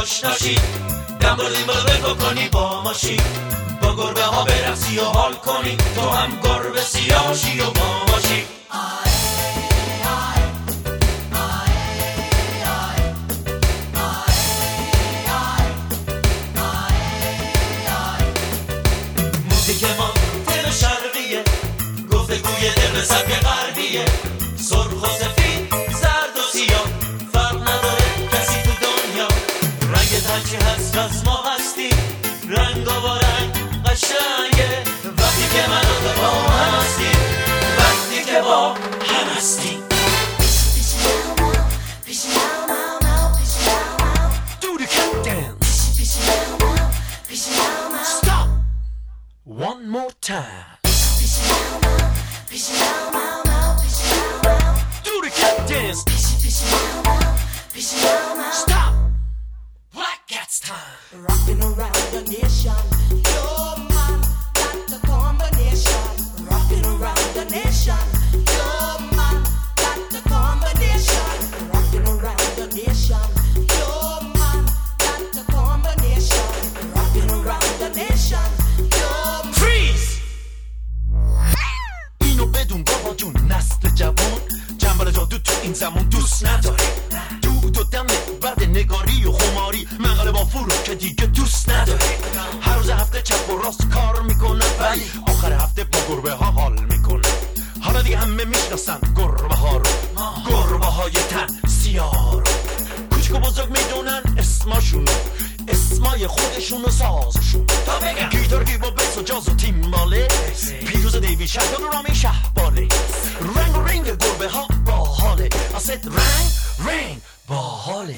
آشناشی، دم بردیم بالا بکنی با ماشی، با گربه ها برقصی و حال کنی، تو هم گربه سیاشی و با ماشی. موزیک ما دل شرقیه، گفتگوی دل به سبک غربیه، سرخ و سفید زرد و سیاه فرق نداره کسی تو دنیا، رنگت هرچی هست از ما هستی، رنگ و رنگ قشنگه وقتی که من و تو با هم هستی، وقتی که با هم هستی. Do the cat dance. Stop. One more time. Do the cat dance. Stop. Black Cat's time. Rocking around the nation, yo man, that's the combination. Rocking around the nation, yo man, that's the combination. Rocking around the nation, yo man, that's the combination. Rocking around the nation, yo man. Freeze. اینو بدون بابا جون، نسل جوان جنبال جادو تو این زمان دوست نداره، دود و دمه بعد نگاری و خماری، مقاله با فرو که دیگه دوست نداره، هر روز هفته چپ و راست کار میکنن ولی آخر هفته با گربه ها حال میکنن. حالا دیگه همه میشناسن گربه ها رو، گربه های تن سیاه رو، کوچک و بزرگ میدونن اسماشونو، اسمای خودشون و سازشون، تا بگم گیتار کیبورد بیس و جاز و تیمباله، پیروز دیوی شهر و رامی شهباله، رنگ و رنگ گربه ها باحاله، اصد رنگ باحاله.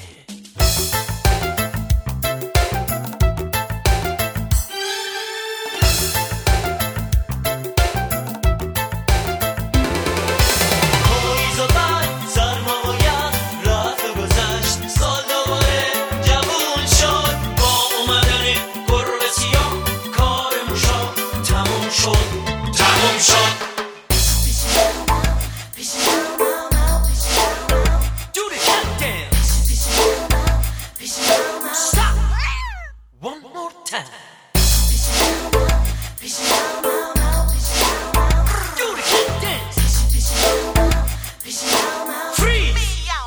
پاییز و بعد سرما و یخ رفت و گذشت، سال دوباره جوون شد، با اومدن گربه سیاه کار موشا تموم شد. Do the cat dance. Stop. One more time. Do the cat dance. Freeze.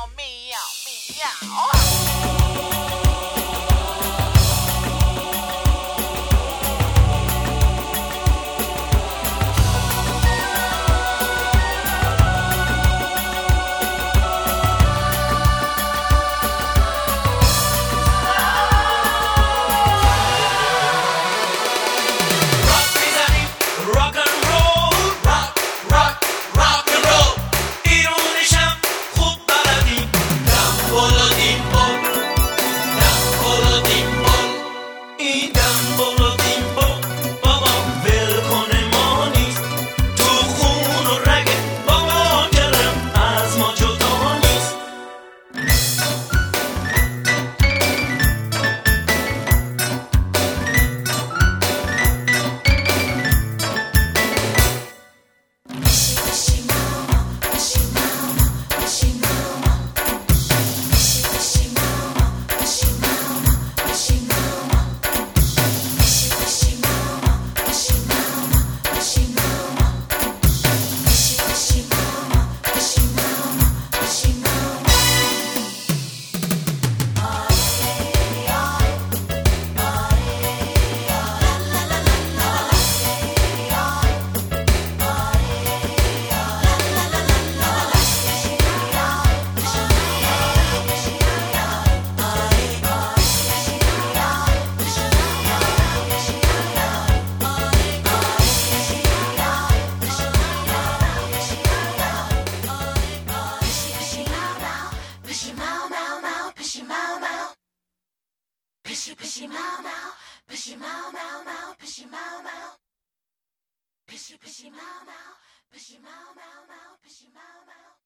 Rock میزنیم rock and roll. Rock and roll. ایرونیشم خوب بلدیم، دم بالا دیم بال، دم بالا دیم بال، این دم بالا دیم بال بابا ول کنه ما نیست، تو خون و رگ بابا گرم از ما جدا نیست. Pishy mau mau, pishy mau mau mau, pishy mau mau. Pishy mau mau, pishy mau mau mau, pishy mau mau.